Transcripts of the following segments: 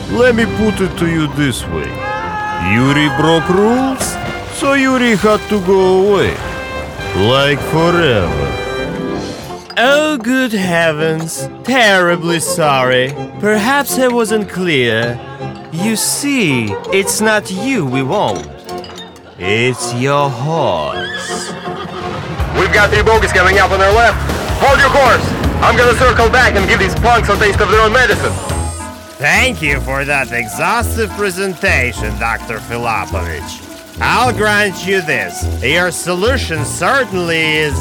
Let me put it to you this way. Yuri broke rules, so Yuri had to go away. Like forever. Oh, good heavens. Terribly sorry. Perhaps I wasn't clear. You see, it's not you we want. It's your horse. We've got 3 bogies coming up on our left. Hold your course. I'm gonna circle back and give these punks a taste of their own medicine. Thank you for that exhaustive presentation, Dr. Filipovich. I'll grant you this. Your solution certainly is,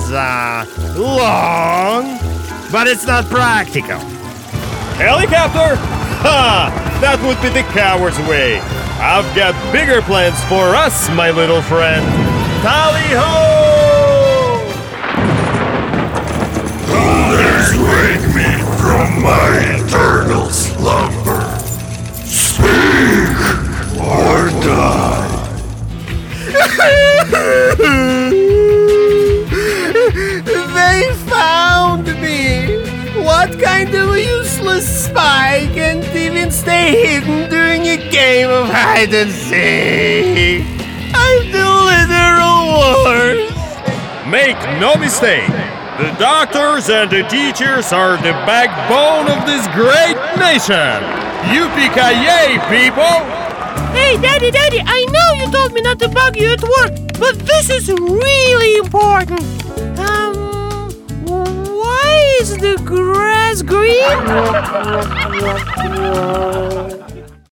long, but it's not practical. Helicopter? Ha! That would be the coward's way. I've got bigger plans for us, my little friend. Tally-ho! Others wake me from my eternal slumber. Speak or die. They found me! What kind of useless spy can't even stay hidden during a game of hide and seek? I'm the literal worst! Make no mistake, the doctors and the teachers are the backbone of this great nation! Yippee-ki-yay, people! Hey, Daddy, I know you told me not to bug you at work, but this is really important. Why is the grass green?